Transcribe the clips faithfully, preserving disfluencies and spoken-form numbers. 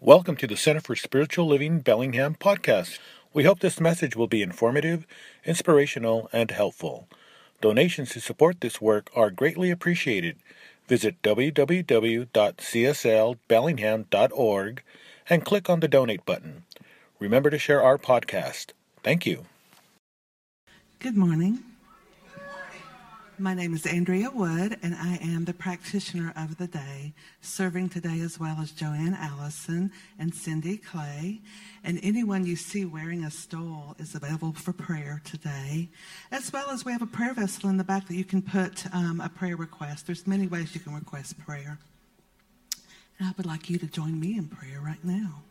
Welcome to the Center for Spiritual Living Bellingham podcast. We hope this message will be informative, inspirational, and helpful. Donations to support this work are greatly appreciated. Visit w w w dot c s l bellingham dot org and click on the donate button. Remember to share our podcast. Thank you. Good morning. My name is Andrea Wood, and I am the practitioner of the day, serving today as well as Joanne Allison and Cindy Clay. And anyone you see wearing a stole is available for prayer today, as well as we have a prayer vessel in the back that you can put um, a prayer request. There's many ways you can request prayer. And I would like you to join me in prayer right now.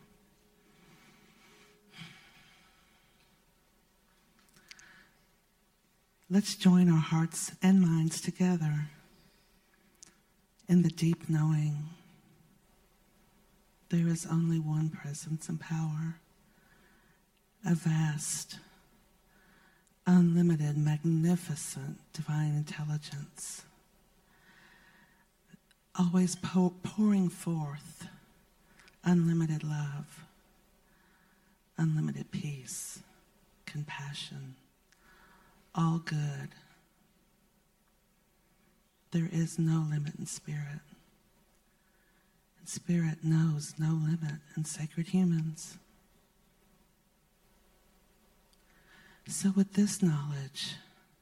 Let's join our hearts and minds together in the deep knowing there is only one presence and power, a vast, unlimited, magnificent divine intelligence, always pour, pouring forth unlimited love, unlimited peace, compassion, all good. There is no limit in spirit. And spirit knows no limit in sacred humans. So with this knowledge,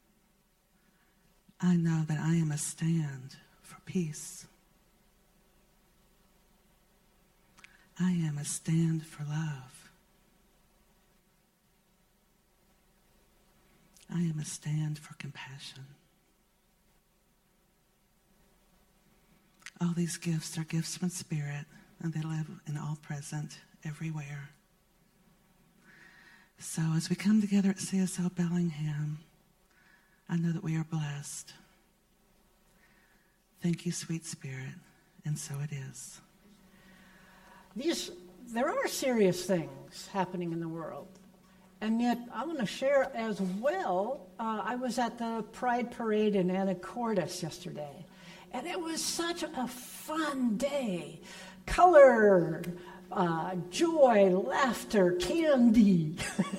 I know that I am a stand for peace. I am a stand for love. I am a stand for compassion. All these gifts are gifts from Spirit, and they live in all present, everywhere. So as we come together at C S L Bellingham, I know that we are blessed. Thank you, sweet Spirit, and so it is. These, there are serious things happening in the world. And yet, I want to share as well, uh, I was at the Pride Parade in Anacortes yesterday, and it was such a fun day. Color, uh, joy, laughter, candy,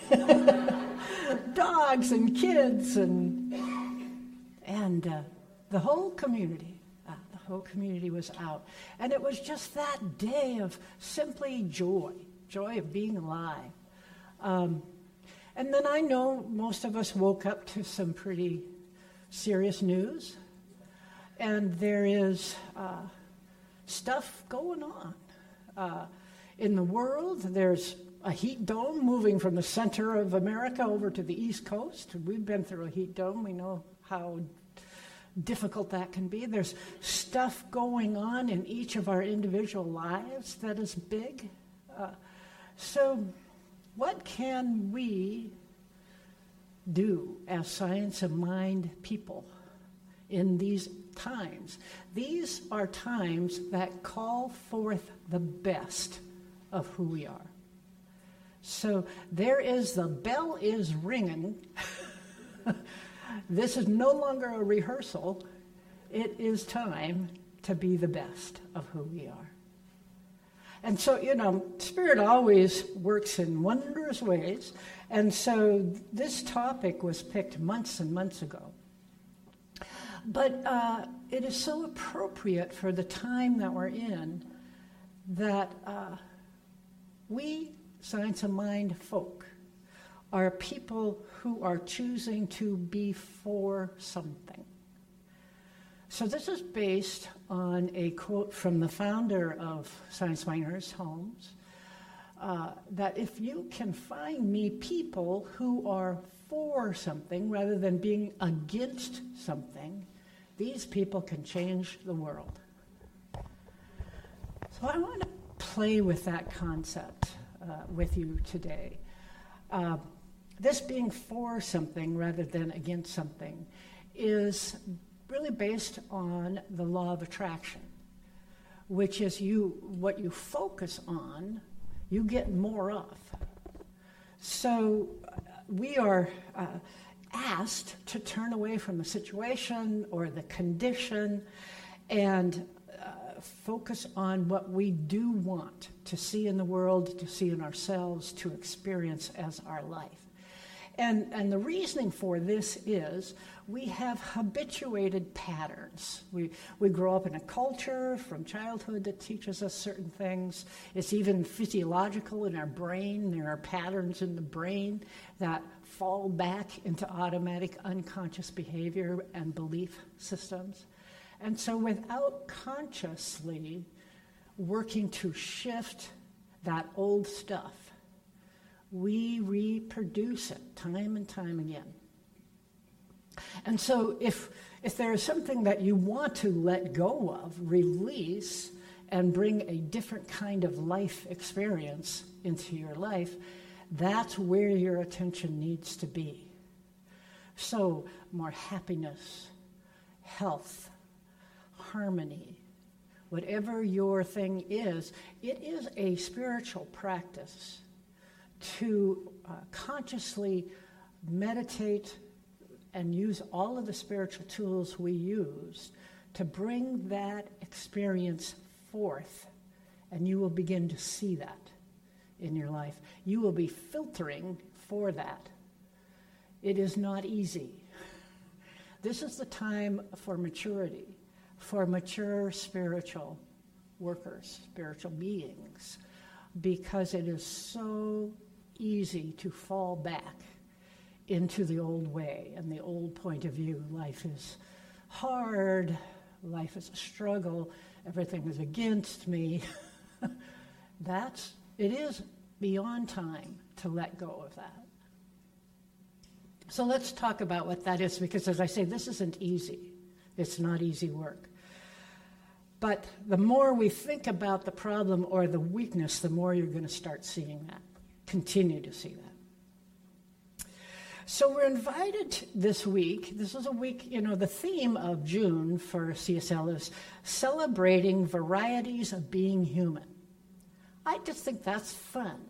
dogs and kids, and, and uh, the whole community, uh, the whole community was out. And it was just that day of simply joy, joy of being alive. Um, And then I know most of us woke up to some pretty serious news, and there is uh, stuff going on. Uh, in the world, there's a heat dome moving from the center of America over to the East Coast. We've been through a heat dome. We know how difficult that can be. There's stuff going on in each of our individual lives that is big. Uh, so... What can we do as science of mind people in these times? These are times that call forth the best of who we are. So there is, the bell is ringing. This is no longer a rehearsal. It is time to be the best of who we are. And so, you know, Spirit always works in wondrous ways. And so this topic was picked months and months ago. But uh, it is so appropriate for the time that we're in that uh, we, Science of Mind folk, are people who are choosing to be for something. So this is based on a quote from the founder of Science Miners Homes, uh, that if you can find me people who are for something rather than being against something, these people can change the world. So I want to play with that concept uh, with you today. Uh, this being for something rather than against something is really based on the law of attraction, which is you what you focus on, you get more of. So uh, we are uh, asked to turn away from the situation or the condition and uh, focus on what we do want to see in the world, to see in ourselves, to experience as our life. And, and the reasoning for this is we have habituated patterns. We, we grow up in a culture from childhood that teaches us certain things. It's even physiological in our brain. There are patterns in the brain that fall back into automatic unconscious behavior and belief systems. And so without consciously working to shift that old stuff, we reproduce it time and time again. And so if if there is something that you want to let go of, release, and bring a different kind of life experience into your life, that's where your attention needs to be. So more happiness, health, harmony, whatever your thing is, it is a spiritual practice to uh, consciously meditate and use all of the spiritual tools we use to bring that experience forth, and you will begin to see that in your life. You will be filtering for that. It is not easy. This is the time for maturity, for mature spiritual workers, spiritual beings, because it is so easy to fall back into the old way and the old point of view. Life is hard, life is a struggle, everything is against me. That's, it is beyond time to let go of that. So let's talk about what that is, because as I say, this isn't easy. It's not easy work. But the more we think about the problem or the weakness, the more you're going to start seeing that. Continue to see that. So we're invited this week, this is a week, you know, the theme of June for C S L is celebrating varieties of being human. I just think that's fun.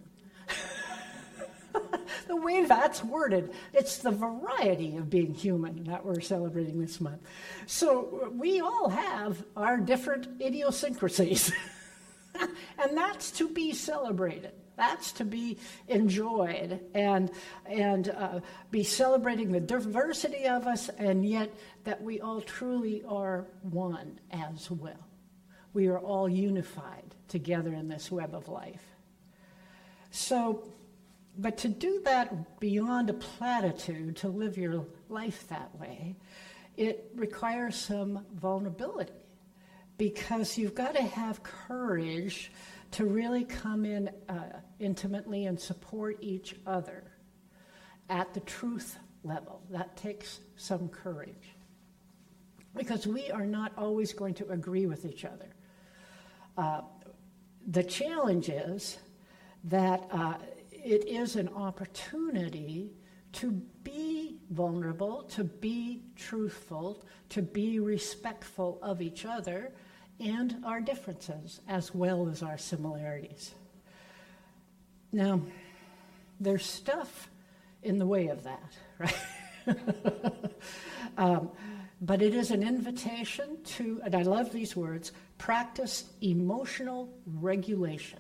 The way that's worded, it's the variety of being human that we're celebrating this month. So we all have our different idiosyncrasies, and that's to be celebrated. That's to be enjoyed and and uh, be celebrating the diversity of us, and yet that we all truly are one as well. We are all unified together in this web of life. So, but to do that beyond a platitude, to live your life that way, it requires some vulnerability, because you've got to have courage to really come in uh, intimately and support each other at the truth level. That takes some courage, because we are not always going to agree with each other. Uh, the challenge is that uh, it is an opportunity to be vulnerable, to be truthful, to be respectful of each other and our differences, as well as our similarities. Now, there's stuff in the way of that, right? um, but it is an invitation to, and I love these words, practice emotional regulation.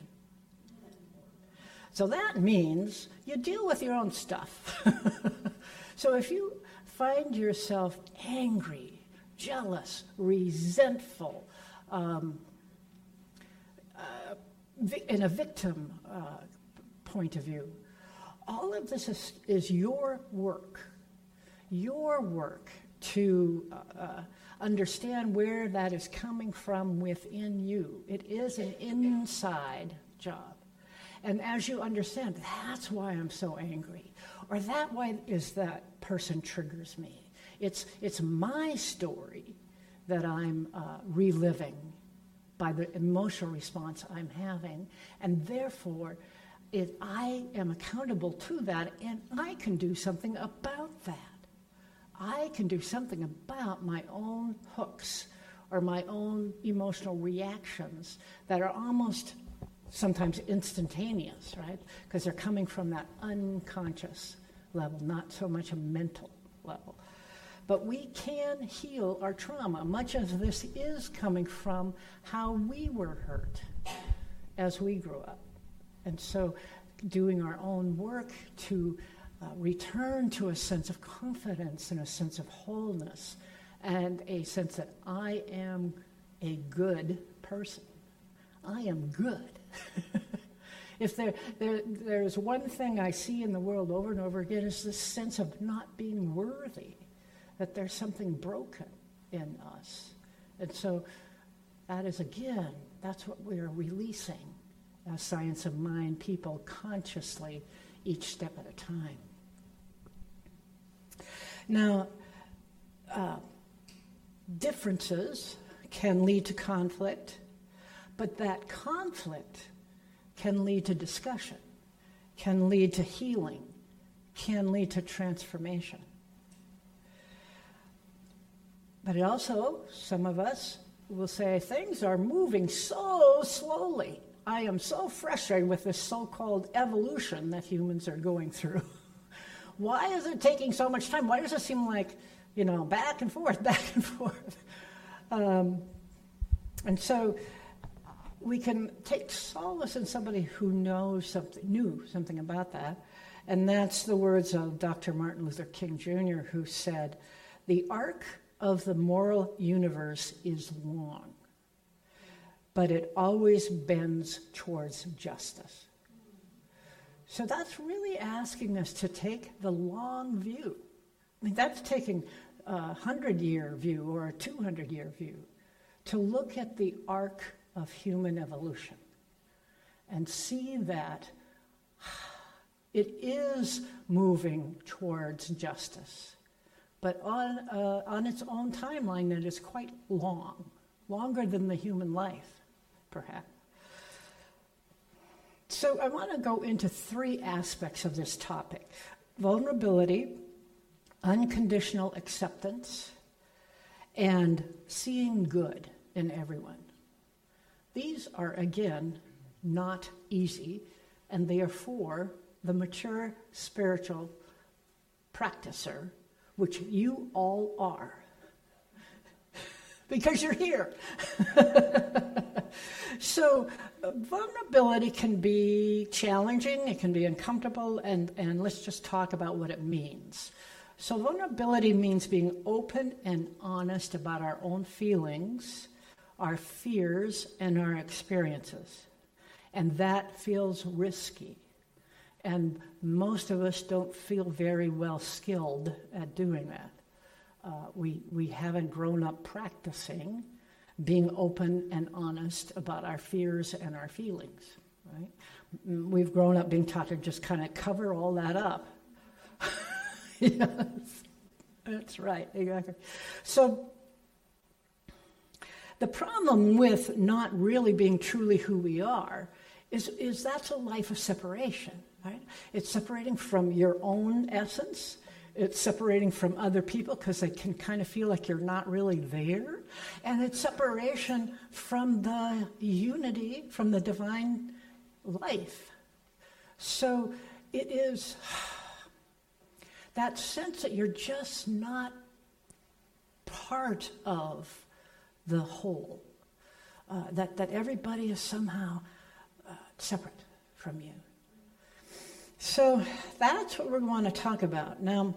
So that means you deal with your own stuff. So if you find yourself angry, jealous, resentful, Um, uh, vi- in a victim uh, point of view, all of this is, is your work, your work to uh, uh, understand where that is coming from within you. It is an inside job. And as you understand, that's why I'm so angry, or that why is that person triggers me. It's, it's my story that I'm uh, reliving by the emotional response I'm having, and therefore it, I am accountable to that, and I can do something about that. I can do something about my own hooks or my own emotional reactions that are almost sometimes instantaneous, right? Because they're coming from that unconscious level, not so much a mental level. But we can heal our trauma. Much of this is coming from how we were hurt as we grew up. And so doing our own work to uh, return to a sense of confidence and a sense of wholeness and a sense that I am a good person. I am good. If there, there there's one thing I see in the world over and over again is this sense of not being worthy, that there's something broken in us. And so that is, again, that's what we are releasing as Science of Mind people consciously each step at a time. Now, uh, differences can lead to conflict, but that conflict can lead to discussion, can lead to healing, can lead to transformation. But it also, some of us will say, things are moving so slowly. I am so frustrated with this so-called evolution that humans are going through. Why is it taking so much time? Why does it seem like, you know, back and forth, back and forth? Um, and so we can take solace in somebody who knows something, knew something about that. And that's the words of Doctor Martin Luther King Junior, who said, "The arc of the moral universe is long, but it always bends towards justice." So that's really asking us to take the long view. I mean, that's taking a hundred-year view or a two hundred-year view to look at the arc of human evolution and see that it is moving towards justice, but on, uh, on its own timeline that is quite long, longer than the human life, perhaps. So I want to go into three aspects of this topic: vulnerability, unconditional acceptance, and seeing good in everyone. These are, again, not easy, and they are for the mature spiritual practicer, which you all are, because you're here. So uh, vulnerability can be challenging, it can be uncomfortable, and, and let's just talk about what it means. So vulnerability means being open and honest about our own feelings, our fears, and our experiences. And that feels risky. And most of us don't feel very well skilled at doing that. Uh, we, we haven't grown up practicing being open and honest about our fears and our feelings, right? We've grown up being taught to just kind of cover all that up. Yes, that's right, exactly. So the problem with not really being truly who we are is, is that's a life of separation, right? It's separating from your own essence. It's separating from other people because they can kind of feel like you're not really there. And it's separation from the unity, from the divine life. So it is that sense that you're just not part of the whole, uh, that, that everybody is somehow uh, separate from you. So that's what we're going to talk about. Now,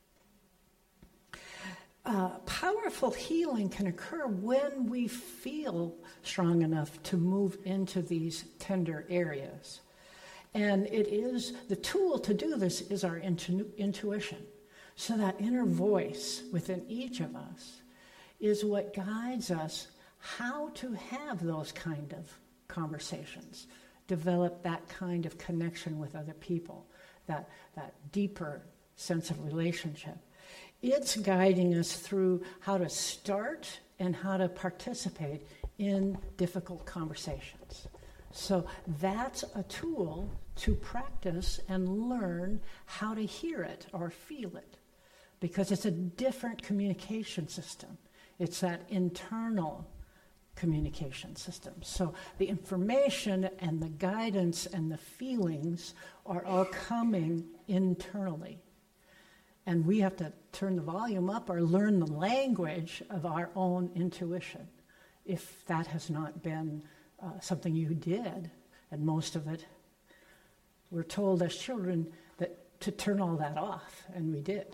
uh, powerful healing can occur when we feel strong enough to move into these tender areas. And it is, the tool to do this is our intu- intuition. So that inner voice within each of us is what guides us how to have those kind of conversations, develop that kind of connection with other people, that, that deeper sense of relationship. It's guiding us through how to start and how to participate in difficult conversations. So that's a tool to practice and learn how to hear it or feel it, because it's a different communication system. It's that internal communication system. So the information and the guidance and the feelings are all coming internally. And we have to turn the volume up or learn the language of our own intuition, if that has not been uh, something you did. And most of it, we're told as children that to turn all that off, and we did.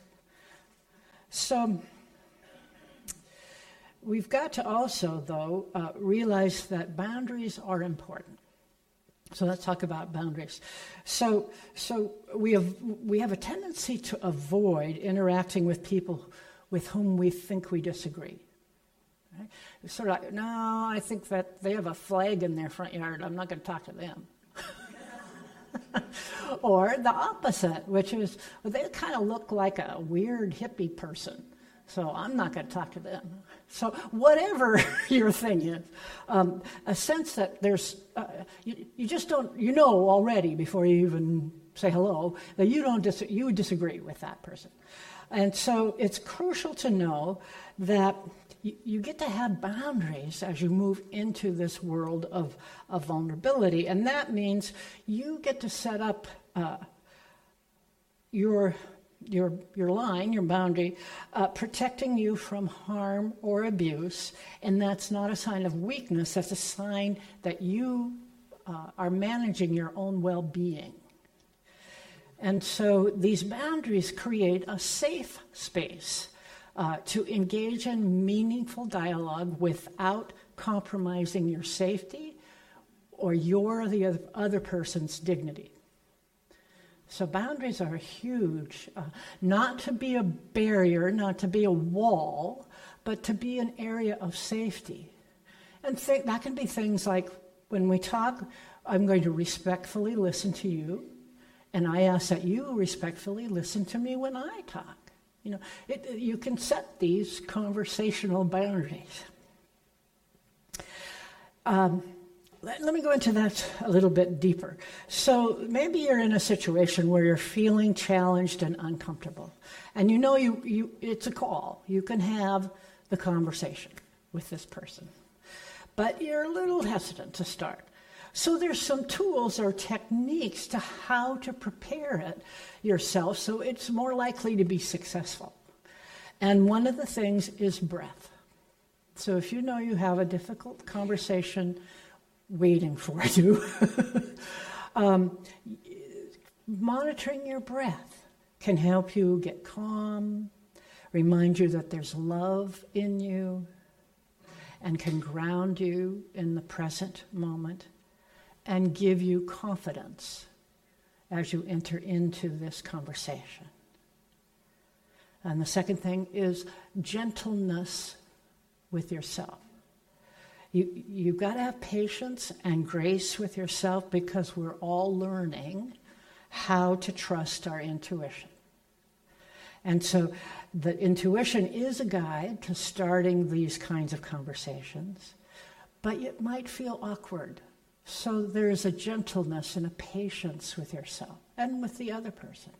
So we've got to also, though, uh, realize that boundaries are important. So let's talk about boundaries. So, so we have we have a tendency to avoid interacting with people with whom we think we disagree. Right? It's sort of like, no, I think that they have a flag in their front yard. I'm not going to talk to them. Or the opposite, which is, well, they kind of look like a weird hippie person, so I'm not going to talk to them. So whatever your thing is, um, a sense that there's, uh, you, you just don't, you know already before you even say hello, that you don't dis- you disagree with that person. And so it's crucial to know that you, you get to have boundaries as you move into this world of, of vulnerability. And that means you get to set up uh, your your your line, your boundary, uh, protecting you from harm or abuse. And that's not a sign of weakness. That's a sign that you uh, are managing your own well-being. And so these boundaries create a safe space uh, to engage in meaningful dialogue without compromising your safety or your or the other, other person's dignity. So boundaries are huge, uh, not to be a barrier, not to be a wall, but to be an area of safety. And th- that can be things like, when we talk, I'm going to respectfully listen to you, and I ask that you respectfully listen to me when I talk. You know, it, you can set these conversational boundaries. Um, let, let me go into that a little bit deeper. So maybe you're in a situation where you're feeling challenged and uncomfortable, and you know you, you it's a call. You can have the conversation with this person, but you're a little hesitant to start. So there's some tools or techniques to how to prepare it yourself so it's more likely to be successful. And one of the things is breath. So if you know you have a difficult conversation waiting for you, um, monitoring your breath can help you get calm, remind you that there's love in you, and can ground you in the present moment, and give you confidence as you enter into this conversation. And the second thing is gentleness with yourself. You, you've got to have patience and grace with yourself, because we're all learning how to trust our intuition. And so the intuition is a guide to starting these kinds of conversations, but it might feel awkward. So there's a gentleness and a patience with yourself and with the other person.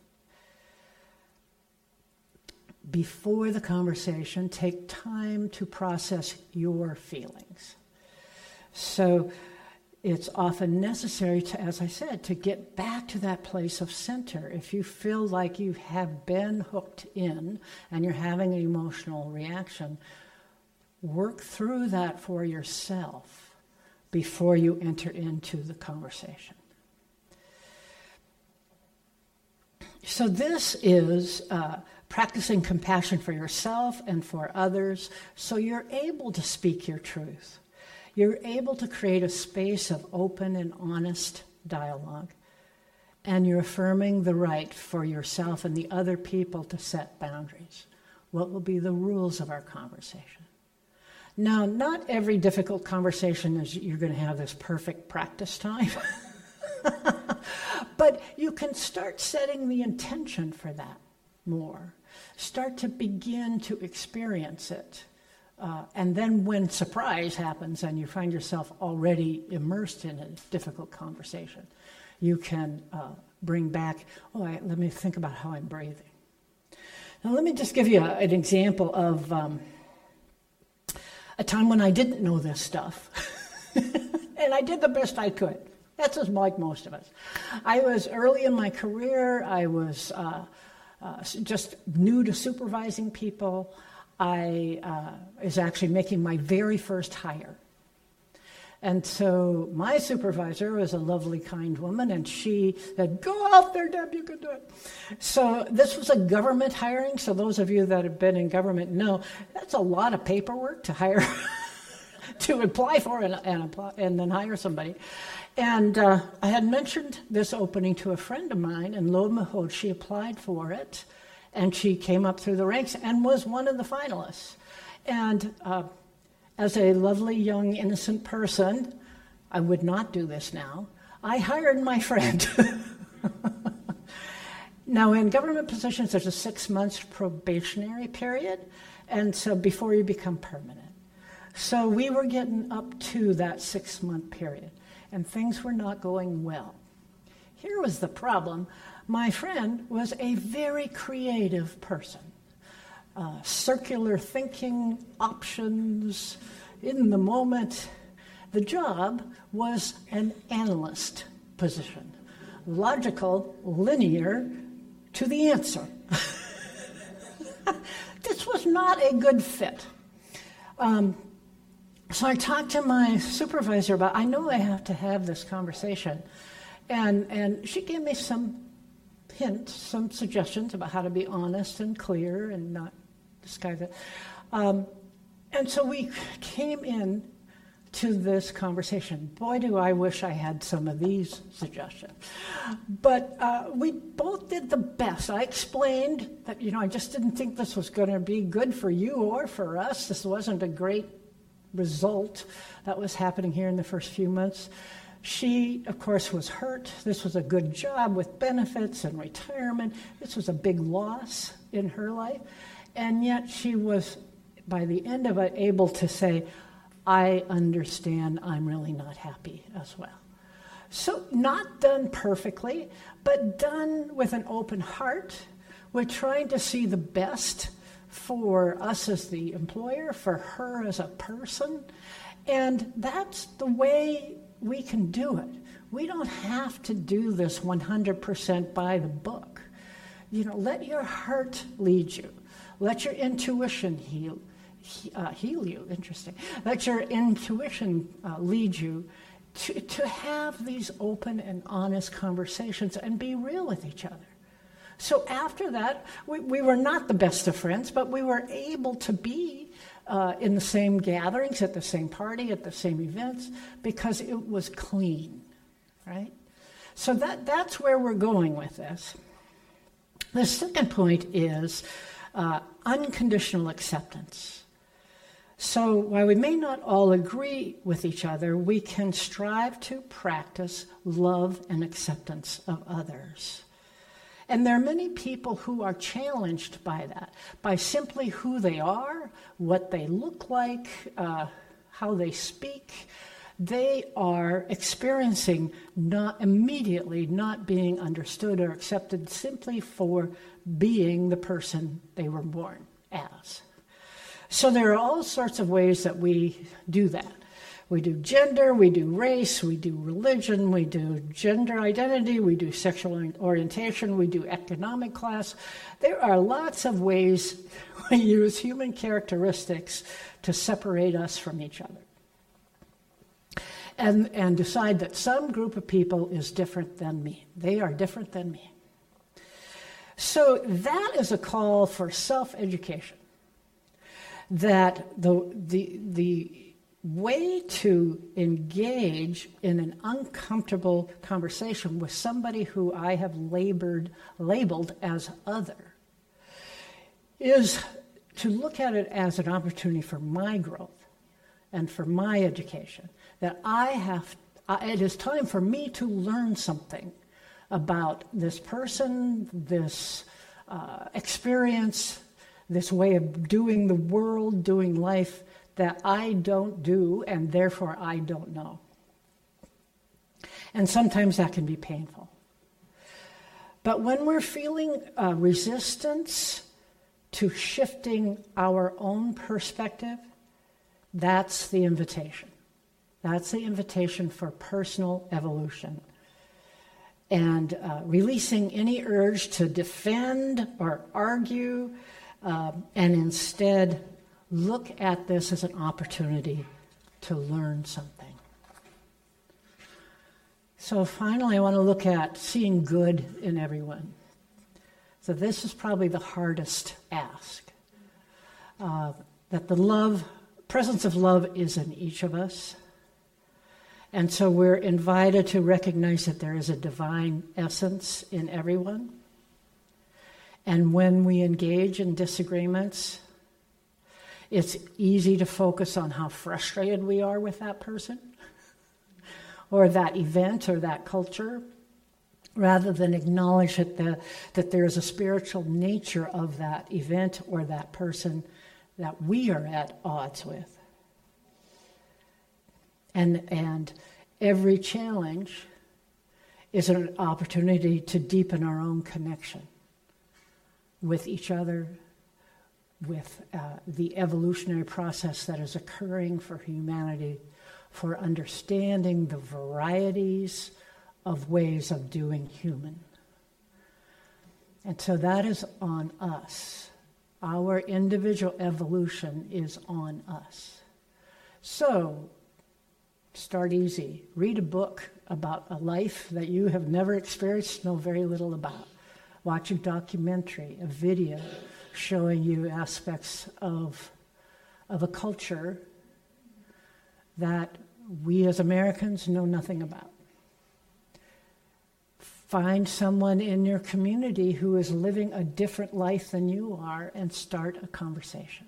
Before the conversation, take time to process your feelings. So it's often necessary to, as I said, to get back to that place of center. If you feel like you have been hooked in and you're having an emotional reaction, work through that for yourself before you enter into the conversation. So this is uh, practicing compassion for yourself and for others, so you're able to speak your truth. You're able to create a space of open and honest dialogue, and you're affirming the right for yourself and the other people to set boundaries. What will be the rules of our conversation? Now, not every difficult conversation is you're going to have this perfect practice time. But you can start setting the intention for that more. Start to begin to experience it. Uh, and then when surprise happens and you find yourself already immersed in a difficult conversation, you can uh, bring back, oh, I, let me think about how I'm breathing. Now, let me just give you a, an example of Um, a time when I didn't know this stuff, and I did the best I could. That's just like most of us. I was early in my career. I was uh, uh, just new to supervising people. I uh, was actually making my very first hire. And so my supervisor was a lovely, kind woman, and she said, "Go out there, Deb, you can do it." So this was a government hiring. So those of you that have been in government know that's a lot of paperwork to hire, to apply for and, and, apply, and then hire somebody. And uh, I had mentioned this opening to a friend of mine, and lo and behold, she applied for it, and she came up through the ranks and was one of the finalists. And uh, as a lovely, young, innocent person, I would not do this now. I hired my friend. Now, in government positions, there's a six-month probationary period, and so before you become permanent. So we were getting up to that six-month period, and things were not going well. Here was the problem. My friend was a very creative person. Uh, circular thinking, options, in the moment. The job was an analyst position. Logical, linear, to the answer. This was not a good fit. Um, so I talked to my supervisor about, I know I have to have this conversation. And, and she gave me some hints, some suggestions about how to be honest and clear and not disguise it. Um, and so we came in to this conversation. Boy, do I wish I had some of these suggestions. But uh, we both did the best. I explained that, you know, I just didn't think this was going to be good for you or for us. This wasn't a great result that was happening here in the first few months. She, of course, was hurt. This was a good job with benefits and retirement. This was a big loss in her life. And yet she was, by the end of it, able to say, I understand, I'm really not happy as well. So not done perfectly, but done with an open heart. We're trying to see the best for us as the employer, for her as a person. And that's the way we can do it. We don't have to do this one hundred percent by the book. You know, let your heart lead you. Let your intuition heal, uh, heal you. Interesting. Let your intuition uh, lead you to, to have these open and honest conversations and be real with each other. So after that, we, we were not the best of friends, but we were able to be uh, in the same gatherings, at the same party, at the same events, because it was clean, right? So that that's where we're going with this. The second point is uh, unconditional acceptance. So while we may not all agree with each other, we can strive to practice love and acceptance of others. And there are many people who are challenged by that, by simply who they are, what they look like, uh, how they speak. They are experiencing not immediately not being understood or accepted simply for being the person they were born as. So there are all sorts of ways that we do that. We do gender, we do race, we do religion, we do gender identity, we do sexual orientation, we do economic class. There are lots of ways we use human characteristics to separate us from each other. And, and decide that some group of people is different than me. They are different than me. So that is a call for self-education. That the the the way to engage in an uncomfortable conversation with somebody who I have labored, labeled as other is to look at it as an opportunity for my growth and for my education. That I have, it is time for me to learn something about this person, this uh, experience, this way of doing the world, doing life, that I don't do, and therefore I don't know. And sometimes that can be painful. But when we're feeling uh, resistance to shifting our own perspective, that's the invitation. That's the invitation for personal evolution. and uh, releasing any urge to defend or argue, uh, and instead look at this as an opportunity to learn something. So finally, I want to look at seeing good in everyone. So this is probably the hardest ask. Uh, that the love, presence of love is in each of us. And so we're invited to recognize that there is a divine essence in everyone. And when we engage in disagreements, it's easy to focus on how frustrated we are with that person or that event or that culture, rather than acknowledge that, the, that there is a spiritual nature of that event or that person that we are at odds with. And, and every challenge is an opportunity to deepen our own connection with each other, with uh, the evolutionary process that is occurring for humanity, for understanding the varieties of ways of doing human. And so that is on us. Our individual evolution is on us. So, start easy. Read a book about a life that you have never experienced, know very little about. Watch a documentary, a video showing you aspects of, of a culture that we as Americans know nothing about. Find someone in your community who is living a different life than you are and start a conversation.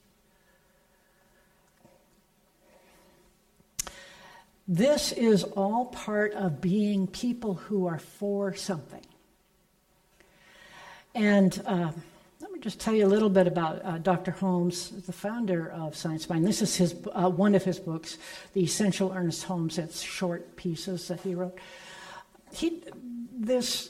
This is all part of being people who are for something. And uh, let me just tell you a little bit about uh, Doctor Holmes, the founder of Science Mind. This is his uh, one of his books, The Essential Ernest Holmes. It's short pieces that he wrote. He, this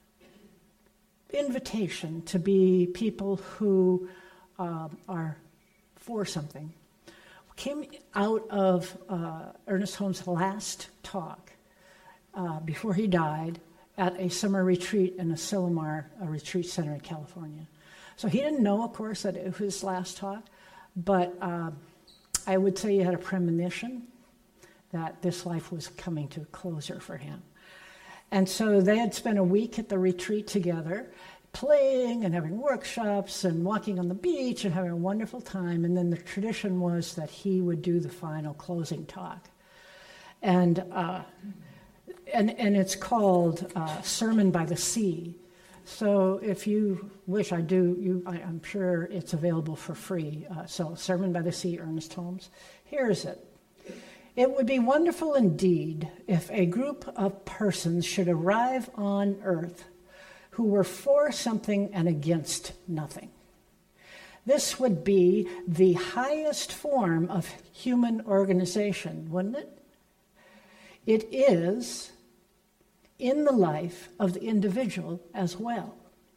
invitation to be people who uh, are for something came out of uh, Ernest Holmes' last talk uh, before he died at a summer retreat in Asilomar, a retreat center in California. So he didn't know, of course, that it was his last talk, but uh, I would say he had a premonition that this life was coming to a closure for him. And so they had spent a week at the retreat together, playing and having workshops and walking on the beach and having a wonderful time. And then the tradition was that he would do the final closing talk. And uh, and, and it's called uh, Sermon by the Sea. So if you wish, I do, you, I, I'm sure it's available for free. Uh, so Sermon by the Sea, Ernest Holmes. Here's it. It would be wonderful indeed if a group of persons should arrive on earth who were for something and against nothing. This would be the highest form of human organization, wouldn't it? It is in the life of the individual as well.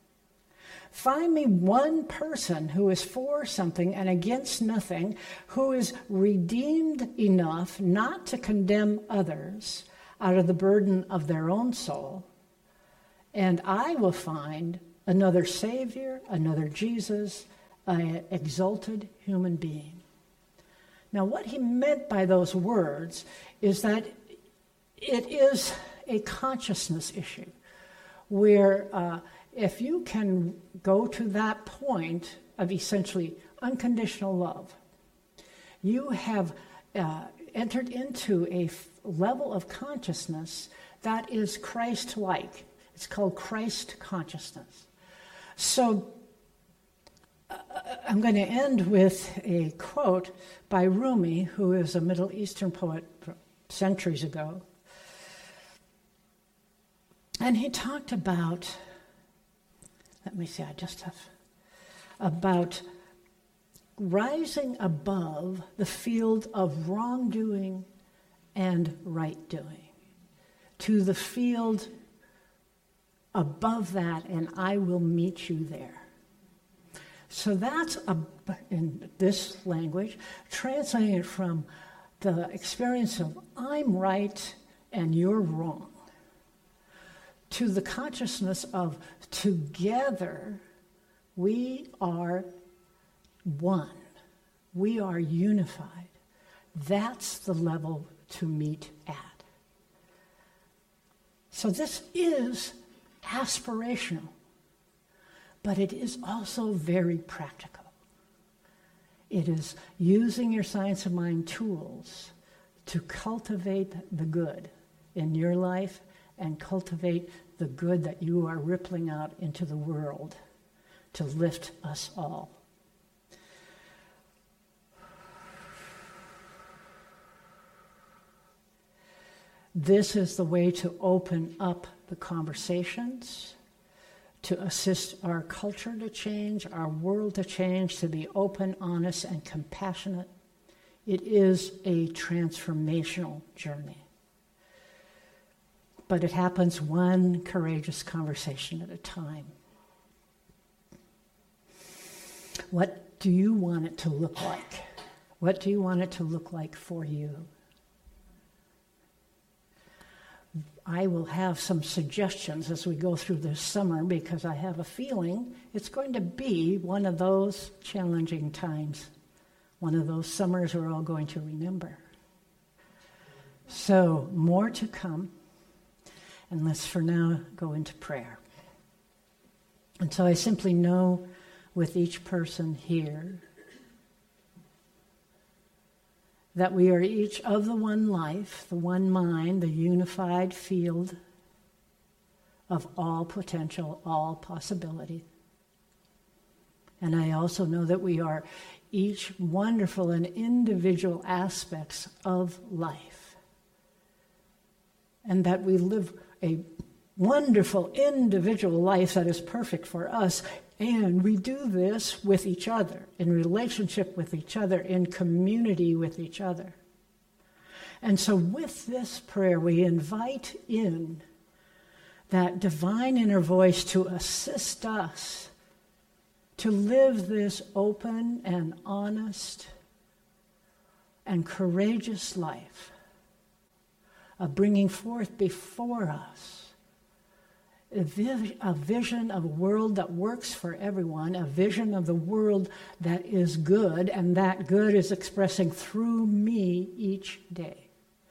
Find me one person who is for something and against nothing, who is redeemed enough not to condemn others out of the burden of their own soul, and I will find another Savior, another Jesus, an exalted human being. Now, what he meant by those words is that it is a consciousness issue where uh, if you can go to that point of essentially unconditional love, you have uh, entered into a f- level of consciousness that is Christ-like. It's called Christ consciousness. So uh, I'm going to end with a quote by Rumi, who is a Middle Eastern poet from centuries ago. And he talked about, let me see, I just have, about rising above the field of wrongdoing and right doing to the field above that, and I will meet you there. So that's, a, in this language, translating it from the experience of I'm right and you're wrong, to the consciousness of together we are one. We are unified. That's the level to meet at. So this is aspirational, but it is also very practical. It is using your Science of Mind tools to cultivate the good in your life and cultivate the good that you are rippling out into the world to lift us all. This is the way to open up the conversations, to assist our culture to change, our world to change, to be open, honest, and compassionate. It is a transformational journey. But it happens one courageous conversation at a time. What do you want it to look like? What do you want it to look like for you? I will have some suggestions as we go through this summer because I have a feeling it's going to be one of those challenging times, one of those summers we're all going to remember. So, more to come, and let's for now go into prayer. And so I simply know with each person here that we are each of the one life, the one mind, the unified field of all potential, all possibility. And I also know that we are each wonderful and individual aspects of life. And that we live a wonderful individual life that is perfect for us. And we do this with each other, in relationship with each other, in community with each other. And so with this prayer, we invite in that divine inner voice to assist us to live this open and honest and courageous life of bringing forth before us A, vi- a vision of a world that works for everyone, a vision of the world that is good, and that good is expressing through me each day.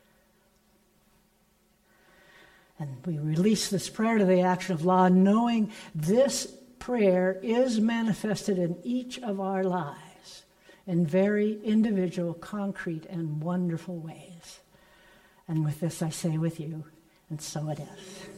And we release this prayer to the action of law, knowing this prayer is manifested in each of our lives in very individual, concrete, and wonderful ways. And with this I say with you, and so it is.